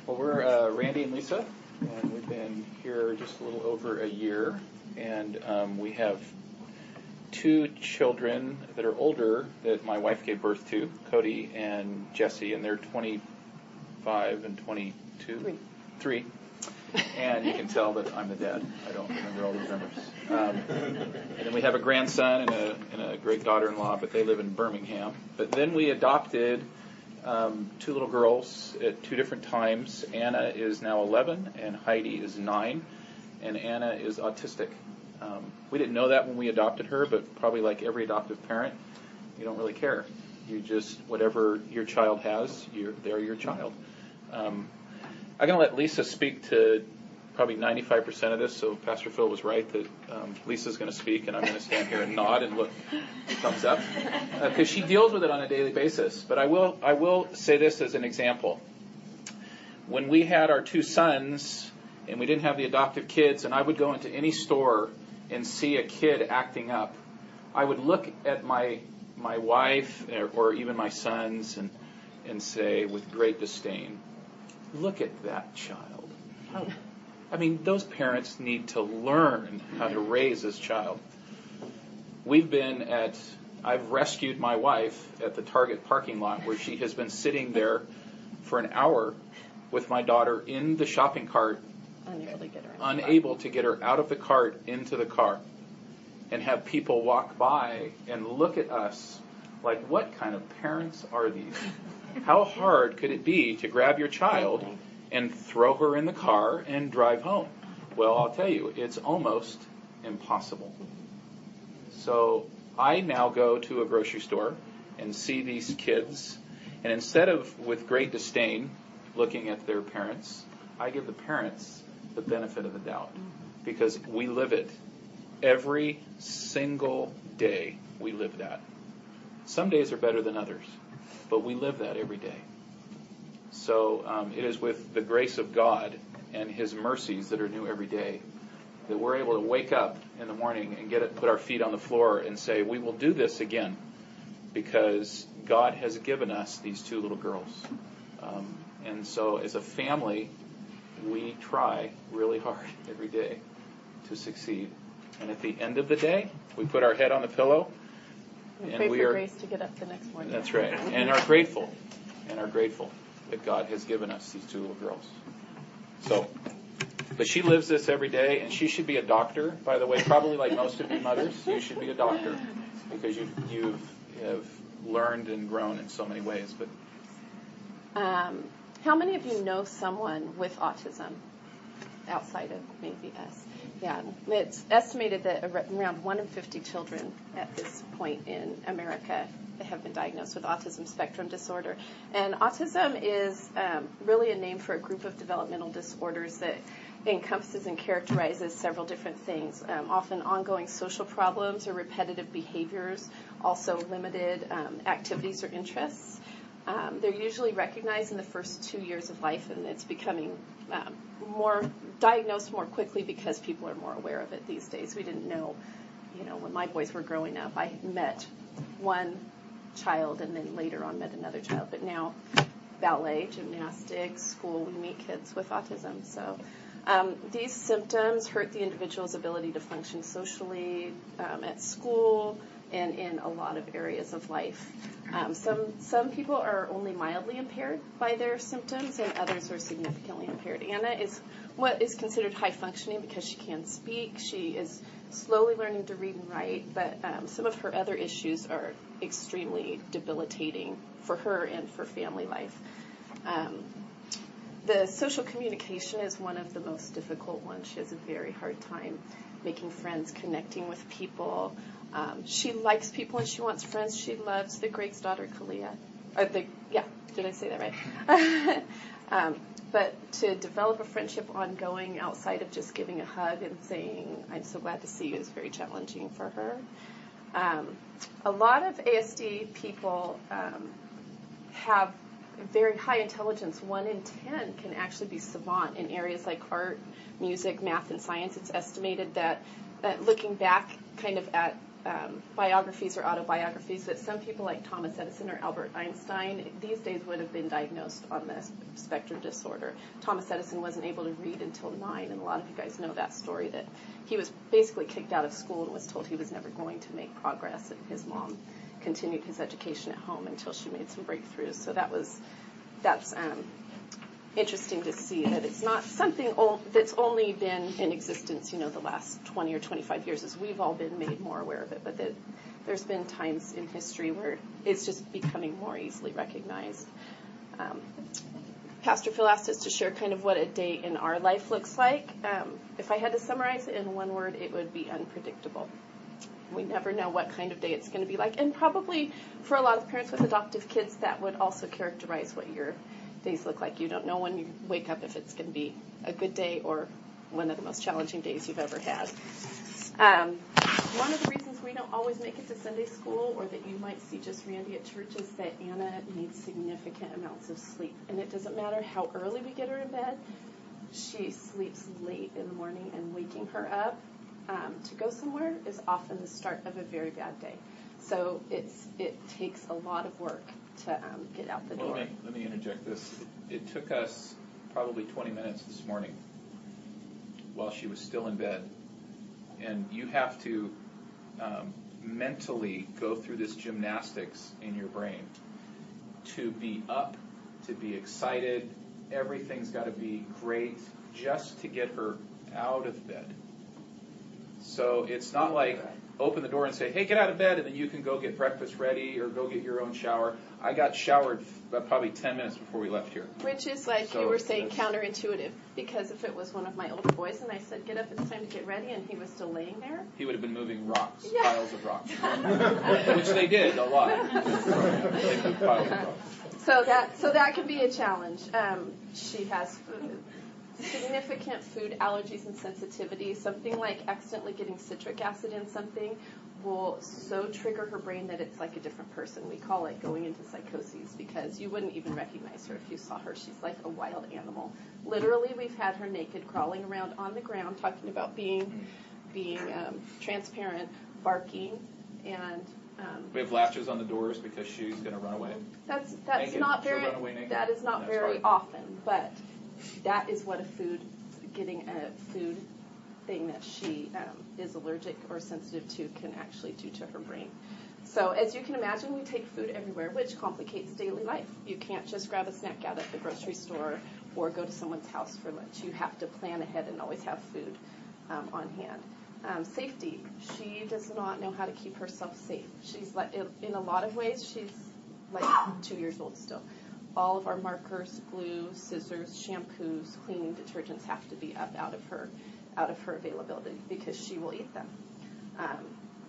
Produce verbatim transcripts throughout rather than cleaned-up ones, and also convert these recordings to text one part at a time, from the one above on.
Well, we're uh, Randy and Lisa, and we've been here just a little over a year, and um, we have two children that are older that my wife gave birth to, Cody and Jesse, and they're twenty-five and twenty-two. Three. Three. And you can tell that I'm the dad. I don't remember all these numbers. Um, and then we have a grandson and a, and a great daughter-in-law, but they live in Birmingham. But then we adopted um, two little girls at two different times. Anna is now eleven, and Heidi is nine, and Anna is autistic. Um, we didn't know that when we adopted her, but probably like every adoptive parent, you don't really care. You just, whatever your child has, you're, they're your child. Um, I'm going to let Lisa speak to probably ninety-five percent of this, so Pastor Phil was right that um, Lisa's going to speak, and I'm going to stand here and nod and look thumbs up, because uh, she deals with it on a daily basis. But I will, I will say this as an example. When we had our two sons, and we didn't have the adoptive kids, and I would go into any store and see a kid acting up, I would look at my my wife or, or even my sons and and say with great disdain, look at that child. Oh. I mean, those parents need to learn how to raise this child. We've been at, I've rescued my wife at the Target parking lot where she has been sitting there for an hour with my daughter in the shopping cart, unable to get her, unable to get her out of the cart into the car, and have people walk by and look at us like, what kind of parents are these? How hard could it be to grab your child and throw her in the car and drive home? Well, I'll tell you, it's almost impossible. So I now go to a grocery store and see these kids, and instead of with great disdain looking at their parents, I give the parents the benefit of the doubt, because we live it every single day. We live that. Some days are better than others, but we live that every day. So um, it is with the grace of God and His mercies that are new every day that we're able to wake up in the morning and get it, put our feet on the floor and say, we will do this again, because God has given us these two little girls. Um, and so as a family, we try really hard every day to succeed. And at the end of the day, we put our head on the pillow. We and pray we for are, grace to get up the next morning. That's right. And are grateful. And are grateful that God has given us these two little girls. So, but she lives this every day, and she should be a doctor, by the way. Probably like most of you mothers, you should be a doctor, because you you've have learned and grown in so many ways. But um, how many of you know someone with autism outside of maybe us? Yeah, it's estimated that around one in fifty children at this point in America have been diagnosed with autism spectrum disorder. And autism is um, really a name for a group of developmental disorders that encompasses and characterizes several different things, um, often ongoing social problems or repetitive behaviors, also limited um, activities or interests. Um, they're usually recognized in the first two years of life, and it's becoming um, more diagnosed more quickly because people are more aware of it these days. We didn't know, you know, when my boys were growing up, I met one child and then later on met another child, but now ballet, gymnastics, school, we meet kids with autism. So um, these symptoms hurt the individual's ability to function socially, um, at school, and in a lot of areas of life. Um, some some people are only mildly impaired by their symptoms, and others are significantly impaired. Anna is what is considered high functioning because she can speak. She is slowly learning to read and write, but um, some of her other issues are extremely debilitating for her and for family life. Um, the social communication is one of the most difficult ones. She has a very hard time making friends, connecting with people. Um, she likes people and she wants friends. She loves the Greg's daughter, Kalia. Or the, yeah, did I say that right? um, but to develop a friendship ongoing outside of just giving a hug and saying, I'm so glad to see you, is very challenging for her. Um, a lot of A S D people um, have very high intelligence. One in ten can actually be savant in areas like art, music, math, and science. It's estimated that, that looking back kind of at um, biographies or autobiographies, but some people like Thomas Edison or Albert Einstein these days would have been diagnosed on the spectrum disorder. Thomas Edison wasn't able to read until nine, and a lot of you guys know that story, that he was basically kicked out of school and was told he was never going to make progress, and his mom continued his education at home until she made some breakthroughs. So that was, that's um, interesting to see that it's not something o- that's only been in existence, you know, the last twenty or twenty-five years, as we've all been made more aware of it, but that there's been times in history where it's just becoming more easily recognized. Um, Pastor Phil asked us to share kind of what a day in our life looks like. Um, if I had to summarize it in one word, it would be unpredictable. We never know what kind of day it's going to be like, and probably for a lot of parents with adoptive kids, that would also characterize what your days look like. You don't know when you wake up if it's going to be a good day or one of the most challenging days you've ever had. Um, one of the reasons we don't always make it to Sunday school, or that you might see just Randy at church, is that Anna needs significant amounts of sleep. And it doesn't matter how early we get her in bed, she sleeps late in the morning, and waking her up um, to go somewhere is often the start of a very bad day. So it's it takes a lot of work to um, get out the well, door. Let me, let me interject this. It, it took us probably twenty minutes this morning while she was still in bed. And you have to um, mentally go through this gymnastics in your brain to be up, to be excited. Everything's got to be great just to get her out of bed. So it's not like open the door and say, hey, get out of bed, and then you can go get breakfast ready or go get your own shower. I got showered probably ten minutes before we left here. Which is, like So you were saying, it's- counterintuitive. Because if it was one of my older boys and I said, get up, it's time to get ready, and he was still laying there. He would have been moving rocks, Yeah. piles of rocks, which they did a lot. They moved piles of rocks. So that so that can be a challenge. Um, she has food, significant food allergies and sensitivity. Something like accidentally getting citric acid in something will so trigger her brain that it's like a different person. We call it going into psychosis, because you wouldn't even recognize her if you saw her. She's like a wild animal. Literally, we've had her naked, crawling around on the ground, talking about being being um, transparent, barking, and um, We have latches on the doors because she's going to run away. that's that's Naked. not She'll very run away naked. that is not That's very hard. often, but that is what a food getting a food thing that she um, is allergic or sensitive to can actually do to her brain. So as you can imagine, we take food everywhere, which complicates daily life. You can't just grab a snack out at the grocery store or go to someone's house for lunch. You have to plan ahead and always have food um, on hand. Um, safety. She does not know how to keep herself safe. She's like, in a lot of ways, she's like two years old still. All of our markers, glue, scissors, shampoos, cleaning detergents have to be up out of her, out of her availability, because she will eat them. Um,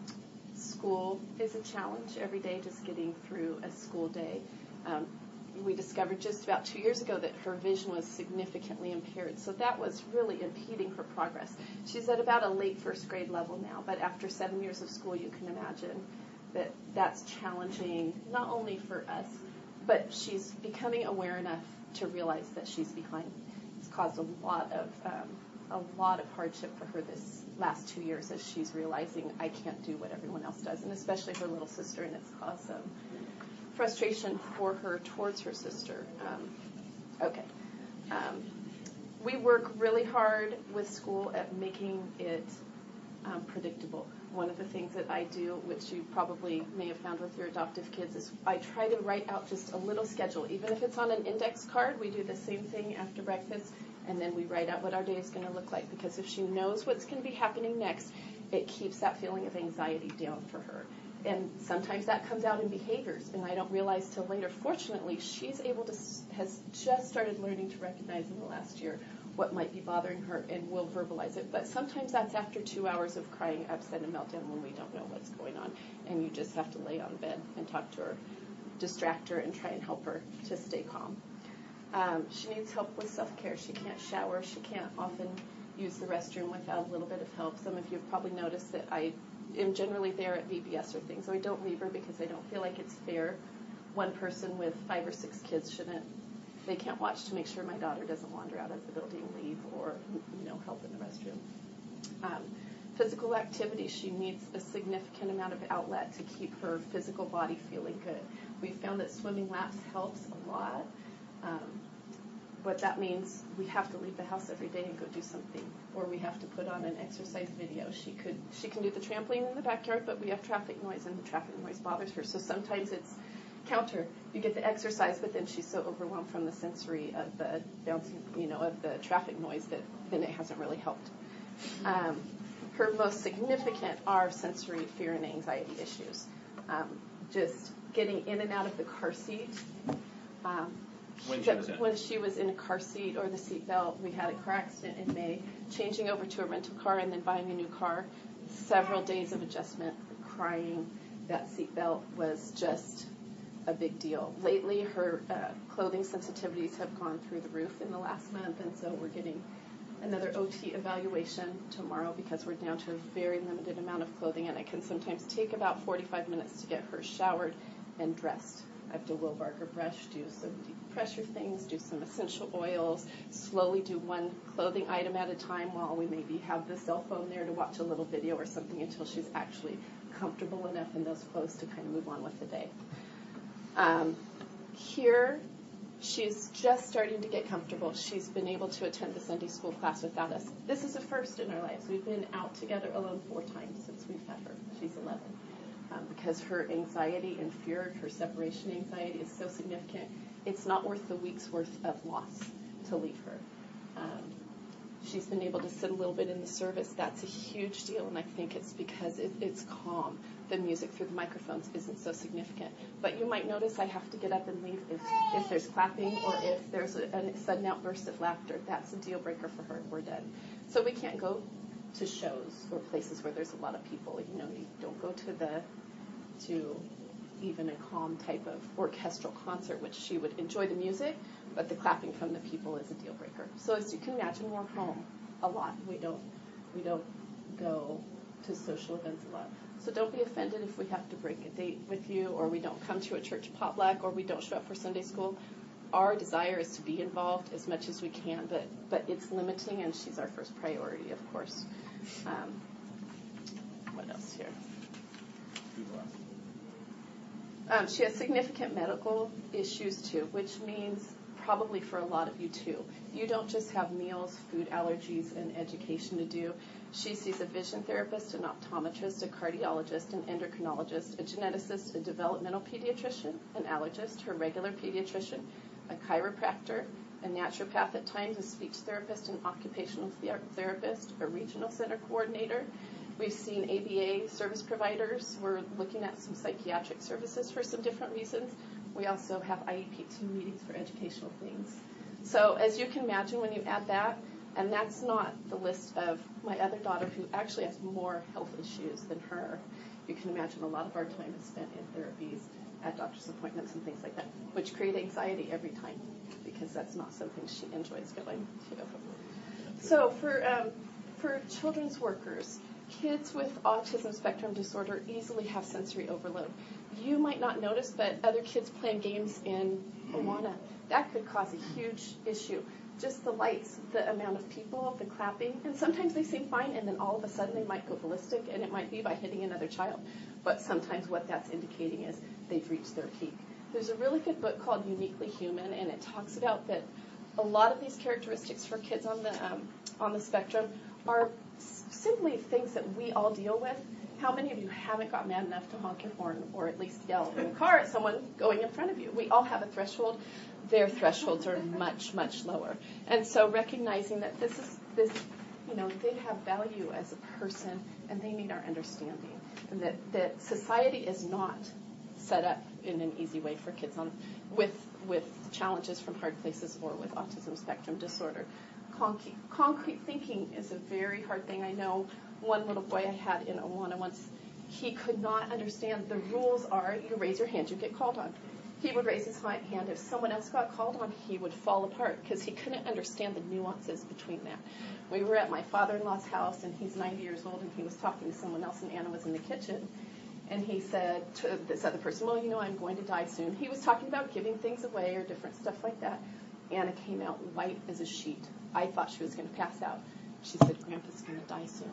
school is a challenge every day, just getting through a school day. Um, we discovered just about two years ago that her vision was significantly impaired, so that was really impeding her progress. She's at about a late first grade level now, but after seven years of school, you can imagine that that's challenging not only for us, but she's becoming aware enough to realize that she's behind. It's caused a lot of um, a lot of hardship for her this last two years as she's realizing I can't do what everyone else does, and especially her little sister, and it's caused some frustration for her towards her sister. Um, okay. Um, we work really hard with school at making it um, predictable. One of the things that I do, which you probably may have found with your adoptive kids, is I try to write out just a little schedule. Even if it's on an index card, we do the same thing after breakfast, and then we write out what our day is going to look like, because if she knows what's going to be happening next, it keeps that feeling of anxiety down for her. And sometimes that comes out in behaviors, and I don't realize till later. Fortunately, she's able to, has just started learning to recognize in the last year what might be bothering her and will verbalize it. But sometimes that's after two hours of crying, upset, and meltdown when we don't know what's going on, and you just have to lay on bed and talk to her, distract her, and try and help her to stay calm. Um, she needs help with self-care. She can't shower. She can't often use the restroom without a little bit of help. Some of you have probably noticed that I am generally there at V B S or things, so I don't leave her because I don't feel like it's fair. One person with five or six kids shouldn't, they can't watch to make sure my daughter doesn't wander out of the building, leave, or, you know, help in the restroom. Um, Physical activity, she needs a significant amount of outlet to keep her physical body feeling good. We found that swimming laps helps a lot. Um, what that means, we have to leave the house every day and go do something, or we have to put on an exercise video. She could, she can do the trampoline in the backyard, but we have traffic noise, and the traffic noise bothers her. So sometimes it's counter. You get the exercise, but then she's so overwhelmed from the sensory of the bouncing, you know, of the traffic noise that then it hasn't really helped. Um, her most significant are sensory fear and anxiety issues. Um, just getting in and out of the car seat. Um, When she was in. When she was in a car seat or the seat belt, we had a car accident in May, changing over to a rental car and then buying a new car. Several days of adjustment, crying. That seat belt was just a big deal. Lately, her uh, clothing sensitivities have gone through the roof in the last month, and so we're getting another O T evaluation tomorrow because we're down to a very limited amount of clothing, and it can sometimes take about forty-five minutes to get her showered and dressed. I have to Will Barker brush, do some deep pressure things, do some essential oils, slowly do one clothing item at a time while we maybe have the cell phone there to watch a little video or something until she's actually comfortable enough in those clothes to kind of move on with the day. Um, here, she's just starting to get comfortable. She's been able to attend the Sunday school class without us. This is a first in our lives. We've been out together alone four times since we've had her. She's eleven. Um, because her anxiety and fear, her separation anxiety is so significant, it's not worth the week's worth of loss to leave her. Um, she's been able to sit a little bit in the service. That's a huge deal, and I think it's because it, it's calm. The music through the microphones isn't so significant. But you might notice I have to get up and leave if, if there's clapping or if there's a, a sudden outburst of laughter. That's a deal breaker for her. We're done. So we can't go to shows or places where there's a lot of people. You know, you don't go to the to even a calm type of orchestral concert, which she would enjoy the music, but the clapping from the people is a deal breaker. So as you can imagine, we're home a lot. We don't we don't go to social events a lot. So don't be offended if we have to break a date with you, or we don't come to a church potluck, or we don't show up for Sunday school. Our desire is to be involved as much as we can, but but it's limiting, and she's our first priority, of course. Um, what else here? Um, she has significant medical issues, too, which means probably for a lot of you, too. You don't just have meals, food allergies, and education to do. She sees a vision therapist, an optometrist, a cardiologist, an endocrinologist, a geneticist, a developmental pediatrician, an allergist, her regular pediatrician, a chiropractor, a naturopath at times, a speech therapist, an occupational ther- therapist, a regional center coordinator. We've seen A B A service providers. We're looking at some psychiatric services for some different reasons. We also have I E P T meetings for educational things. So as you can imagine, when you add that, and that's not the list of my other daughter who actually has more health issues than her, you can imagine a lot of our time is spent in therapies, at doctor's appointments and things like that, which create anxiety every time because that's not something she enjoys going to. So for um, for children's workers, kids with autism spectrum disorder easily have sensory overload. You might not notice, but other kids playing games in Awana, that could cause a huge issue. Just the lights, the amount of people, the clapping, and sometimes they seem fine, and then all of a sudden they might go ballistic, and it might be by hitting another child. But sometimes what that's indicating is they've reached their peak. There's a really good book called Uniquely Human, and it talks about that a lot of these characteristics for kids on the um, on the spectrum are simply things that we all deal with. How many of you haven't got mad enough to honk your horn or at least yell in the car at someone going in front of you? We all have a threshold. Their thresholds are much, much lower. And so recognizing that this is this, you know, they have value as a person and they need our understanding. And that, that society is not set up in an easy way for kids on with with challenges from hard places or with autism spectrum disorder. Concrete, concrete thinking is a very hard thing. I know one little boy I had in Awana once, he could not understand. The rules are you raise your hand, you get called on. He would raise his hand. If someone else got called on, he would fall apart because he couldn't understand the nuances between that. We were at my father-in-law's house, and he's ninety years old, and he was talking to someone else, and Anna was in the kitchen. And he said to this other person, well, you know, I'm going to die soon. He was talking about giving things away or different stuff like that. Anna came out white as a sheet. I thought she was going to pass out. She said, Grandpa's going to die soon.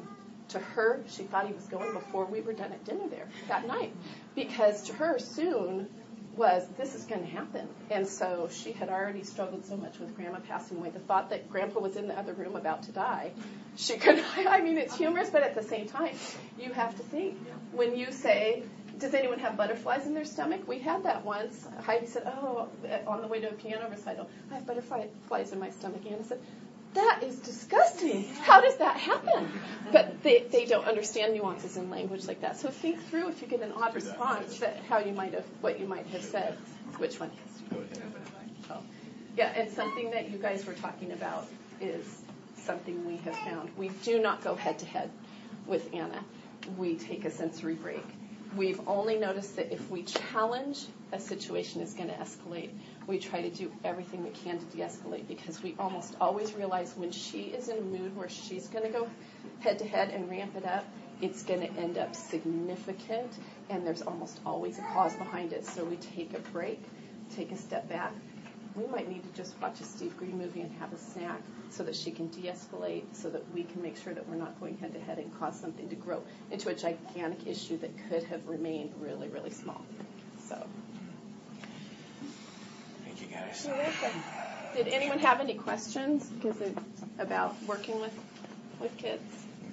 To her, she thought he was going before we were done at dinner there that night, because to her soon was, this is going to happen. And so she had already struggled so much with Grandma passing away. The thought that Grandpa was in the other room about to die, she could, I mean, it's humorous, but at the same time, you have to think. When you say, does anyone have butterflies in their stomach? We had that once. Heidi said, oh, on the way to a piano recital, I have butterflies in my stomach. Anna said, that is disgusting. How does that happen? But they, they don't understand nuances in language like that. So think through if you get an odd response that how you might have, what you might have said. Which one? Oh. Yeah, and something that you guys were talking about is something we have found. We do not go head to head with Anna. We take a sensory break. We've only noticed that if we challenge, a situation is going to escalate. We try to do everything we can to de-escalate, because we almost always realize when she is in a mood where she's going to go head-to-head and ramp it up, it's going to end up significant, and there's almost always a cause behind it. So we take a break, take a step back. We might need to just watch a Steve Green movie and have a snack so that she can de-escalate, so that we can make sure that we're not going head-to-head and cause something to grow into a gigantic issue that could have remained really, really small. So. Thank you, guys. You're welcome. Did anyone have any questions because it, about working with with kids?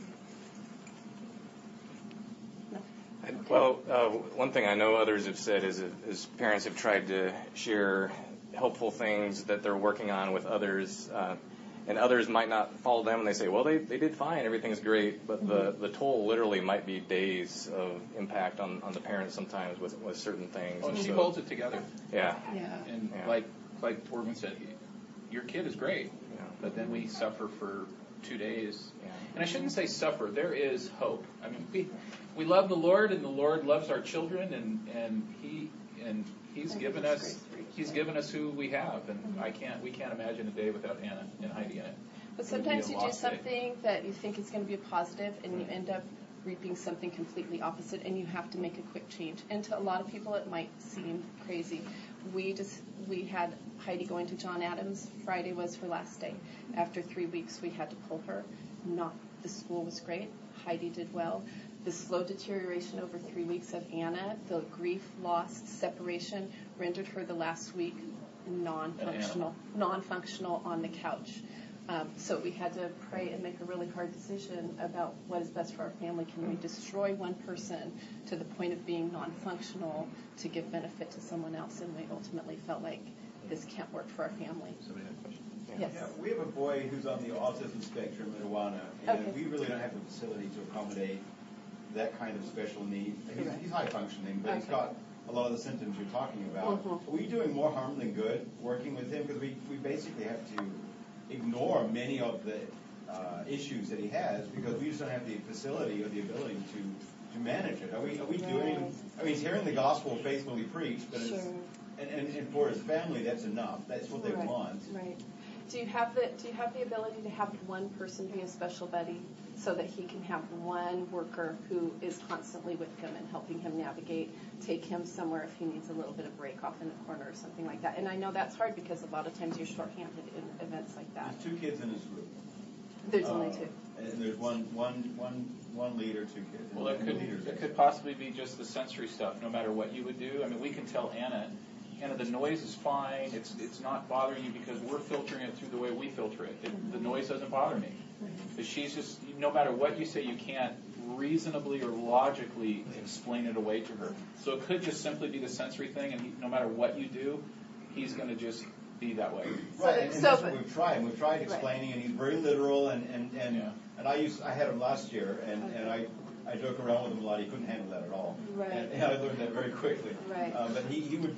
No. I, well, uh, one thing I know others have said is, is parents have tried to share helpful things that they're working on with others, uh, and others might not follow them, and they say, well, they, they did fine, everything's great, but the, the toll literally might be days of impact on, on the parents sometimes with, with certain things. Oh, and she so, holds it together. Yeah. Yeah. And Yeah. like like Orvin said, your kid is great, Yeah. but then we suffer for two days. Yeah. And I shouldn't say suffer. There is hope. I mean, we we love the Lord, and the Lord loves our children, and, and he and He's And given He's us great. He's given us who we have, and Mm-hmm. I can't we can't imagine a day without Anna and Heidi in it. But It would be sometimes a you do lost day. something that you think is going to be a positive, and you end up reaping something completely opposite, and you have to make a quick change. And to a lot of people, it might seem crazy. We just we had Heidi going to John Adams. Friday was her last day. After three weeks, we had to pull her. Not the school was great. Heidi did well. The slow deterioration over three weeks of Anna, the grief, loss, separation, rendered her the last week non-functional, non-functional on the couch. Um, so we had to pray and make a really hard decision about what is best for our family. Can we destroy one person to the point of being non-functional to give benefit to someone else? And we ultimately felt like this can't work for our family. Somebody had a question? Yes. Yeah, we have a boy who's on the autism spectrum at Awana, and Okay. we really don't have the facility to accommodate that kind of special need. He's, Correct. he's high functioning, but he's Okay. got a lot of the symptoms you're talking about. Mhm. Are we doing more harm than good working with him? Because we, we basically have to ignore many of the uh, issues that he has because we just don't have the facility or the ability to, to manage it. Are we, are we doing, Right. I mean, he's hearing the gospel faithfully preached, but it's, Sure. and, and, and for his family, that's enough. That's what they Right. want. Right. Do you have the Do you have the ability to have one person be a special buddy, so that he can have one worker who is constantly with him and helping him navigate, take him somewhere if he needs a little bit of break off in the corner or something like that? And I know that's hard because a lot of times you're shorthanded in events like that. There's two kids in his group. There's only Uh, two. And there's one, one, one, one leader, two kids. Well, it And could the leaders- it could possibly be just the sensory stuff. No matter what you would do, I mean, we can tell Anna, Anna, the noise is fine. It's it's not bothering you because we're filtering it through the way we filter it. it the noise doesn't bother me. But she's just, no matter what you say, you can't reasonably or logically explain it away to her. So it could just simply be the sensory thing, and he, no matter what you do, he's going to just be that way. Right, and, and So- that's but- what we've tried. We've tried explaining, and he's very literal, and, and, and, Yeah. and I used, I had him last year, and, Okay. and I, I joke around with him a lot. He couldn't handle that at all. Right. And, and I learned that very quickly. Right. Uh, but he, he would,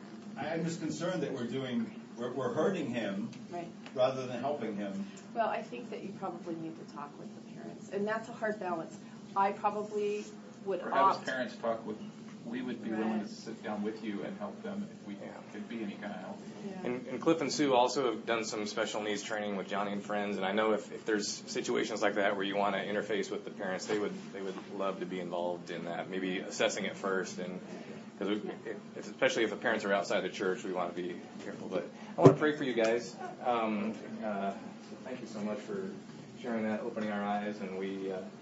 I'm just concerned that we're doing, we're, we're hurting him Right. rather than helping him. Well, I think that you probably need to talk with the parents, and that's a hard balance. I probably would Or have his opt. parents talk with, we would be willing Right. to sit down with you and help them if we could be any kind of help. Yeah. And, and Cliff and Sue also have done some special needs training with Johnny and Friends, and I know if, if there's situations like that where you want to interface with the parents, they would they would love to be involved in that. Maybe assessing it first, and because especially if the parents are outside the church, we want to be careful. But I want to pray for you guys. Um, uh, so thank you so much for sharing that, opening our eyes, and we uh,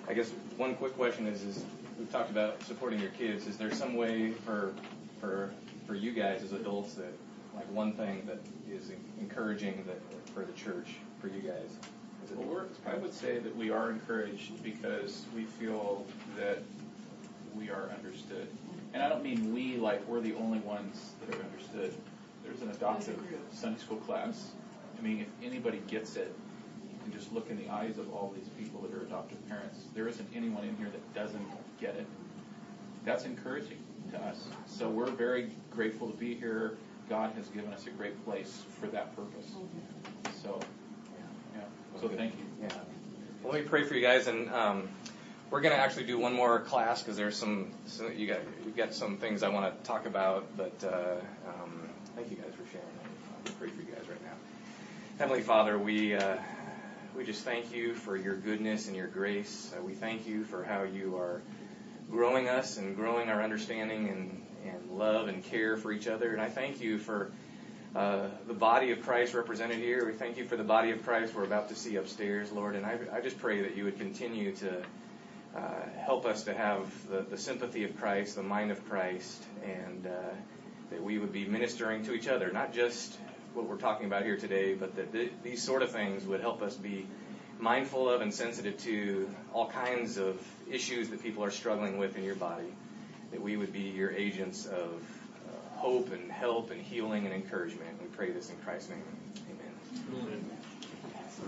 I guess one quick question is, is we've talked about supporting your kids. Is there some way for for for you guys as adults that, like one thing that is encouraging that for the church, for you guys? Well, we're, I would say that we are encouraged because we feel that we are understood. And I don't mean we like we're the only ones that are understood. There's an adoptive Sunday school class. I mean, if anybody gets it, you can just look in the eyes of all these people that are adoptive parents. There isn't anyone in here that doesn't get it. That's encouraging to us. So we're very grateful to be here. God has given us a great place for that purpose. So, yeah. So thank you. Yeah. Well, let me pray for you guys, and um, we're going to actually do one more class because there's some, some you got you've got some things I want to talk about. But uh, um, thank you guys for sharing. I'm going to pray for you guys right now. Heavenly Father, we uh, we just thank you for your goodness and your grace. Uh, we thank you for how you are growing us and growing our understanding and, and love and care for each other. And I thank you for uh, the body of Christ represented here. We thank you for the body of Christ we're about to see upstairs, Lord. And I, I just pray that you would continue to uh, help us to have the, the sympathy of Christ, the mind of Christ, and uh, that we would be ministering to each other, not just what we're talking about here today, but that th- these sort of things would help us be mindful of and sensitive to all kinds of issues that people are struggling with in your body, that we would be your agents of uh, hope and help and healing and encouragement. We pray this in Christ's name. Amen. Amen.